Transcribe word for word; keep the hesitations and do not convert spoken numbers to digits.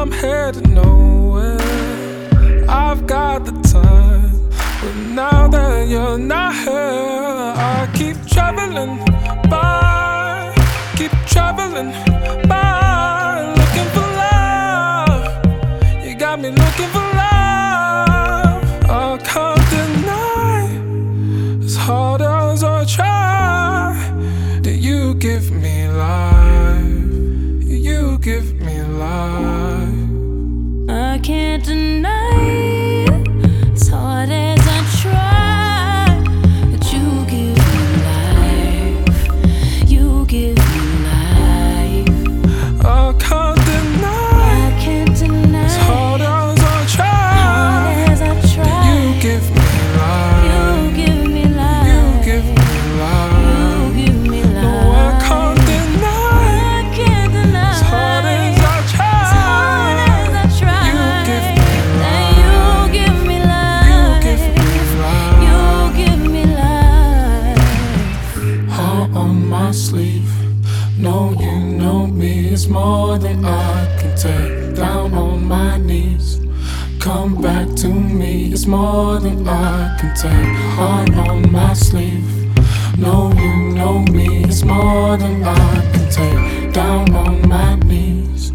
I'm headed nowhere. I've got the time, but now that you're not here, I keep traveling by, keep traveling by, looking for love. You got me looking for love. I can't deny, as hard as I try, that you give me life. You give me life. I can't deny, as hard as I try, that you give me life. You give me life. I can't deny, I can't deny, as hard as I try, hard as I try, that you give me life. you give me life. You give me life. You give me life. No, I can't deny, I can't deny, as hard as I try, as hard as I try, you give me that life. you give me life. You give me life. You give me life. Heart on my sleeve. Know you know me, it's more than I can take. Down on my knees, come back to me, it's more than I can take. Heart on my sleeve. Know you know me, it's more than I can take. Down on my knees,